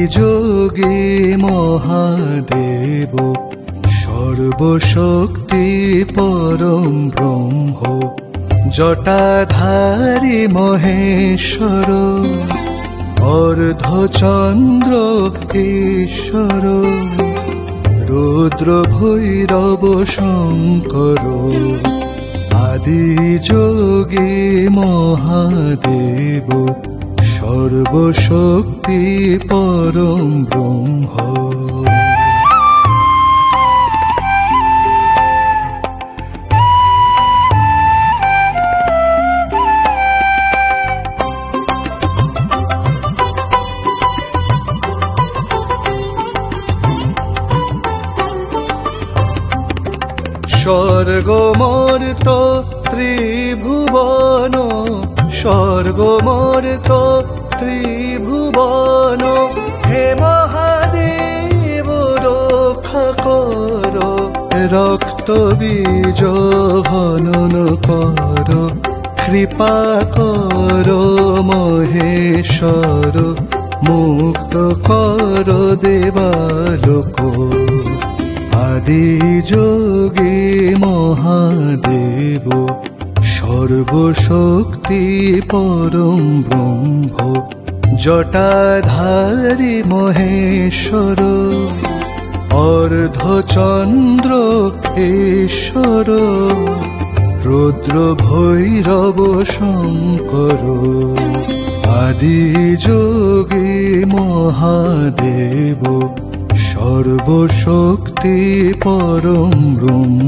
যোগী মহাদেব সর্বশক্তি পরম ব্রহ্ম জটাধারী মহেশ্বর অর্ধচন্দ্র ঈশ্বর রুদ্র ভৈরব শঙ্কর আদি যোগী মহাদেব সর্বশক্তি পরম ব্রহ্ম। স্বর্গমর্ত ত্রিভুবন স্বর্গমর্ত ত্রিভুবন হে মহাদেব রক্ষা কর রক্ত বীজ হনন কর কৃপা কর মহেশ্বর মুক্ত কর দেবালোক আদি যোগী মহাদেব সর্বশক্তি পরম ব্রহ্ম জটাধারী মহেশ্বর অর্ধচন্দ্র ঈশ্বর রুদ্র ভৈরব শঙ্কর আদি যোগী মহাদেব সর্বশক্তি পরম ব্রহ্ম।